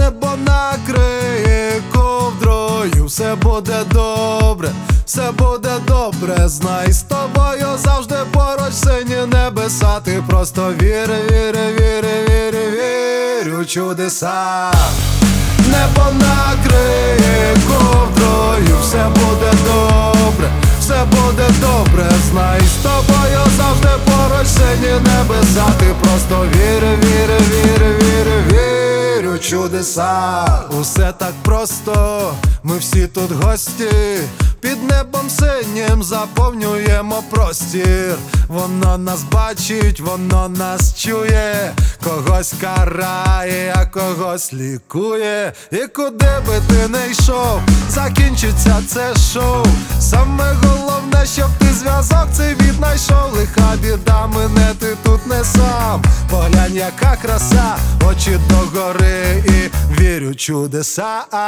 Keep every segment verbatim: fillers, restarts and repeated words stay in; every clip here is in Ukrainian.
небо накриє ковдрою. Все буде добре, все буде добре, знай, з тобою завжди поруч сині небеса. Ти просто віри, віри, віри, віри, віри у чудеса. Небо накриє ковдрою, все буде добре, все буде добре, знай, з тобою завжди поруч сині небеса. Ти просто віри, віри, віри, віри, віри у чудеса. Усе так просто, ми всі тут гості, під небом синім заповнюємо простір. Воно нас бачить, воно нас чує, когось карає, а когось лікує. І куди би ти не йшов, закінчиться це шоу. Саме головне, щоб ти зв'язок цей віднайшов. Лиха біда мене, ти тут не сам. Поглянь, яка краса, очі догори і вірю чудеса.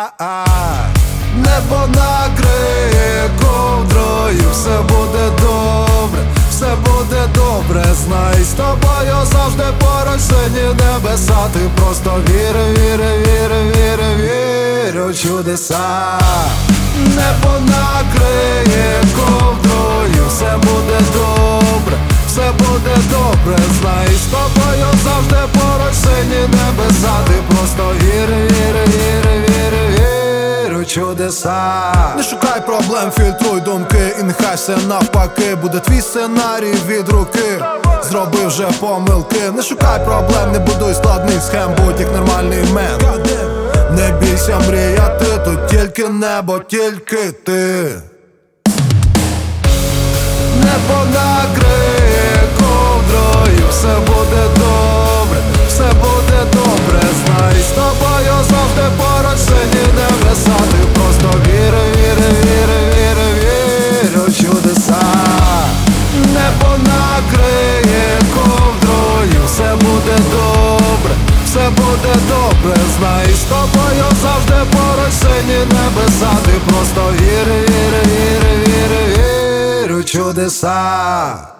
Небо накриє ковдрою, все буде добре, все буде добре, знай, з тобою завжди поруч сині небеса. Ти просто віри, віри, віри, віри, віри у чудеса. Небо накриє ковдрою, все буде добре, все буде добре, знай, з тобою завжди поруч сині небеса. Ти просто віри, віри, віри, віри, віри у чудеса. Не шукай проблем, фільтруй думки, і нехай все навпаки буде твій сценарій від руки. Зроби вже помилки, не шукай проблем, не будуй складних схем, будь як нормальний мен. Не бійся мріяти, тут тільки небо, тільки ти. Небо накриє ковдрою, все буде добре, все буде добре, знай, з тобою завжди поруч сині небеса. Ти просто віри, віри, віри, віри, віри у чудеса. Небо накриє ковдрою, все буде добре, все буде добре, знай, з тобою завжди поруч сині небеса. Ти просто віри, віри, віри, віри, віри у чудеса.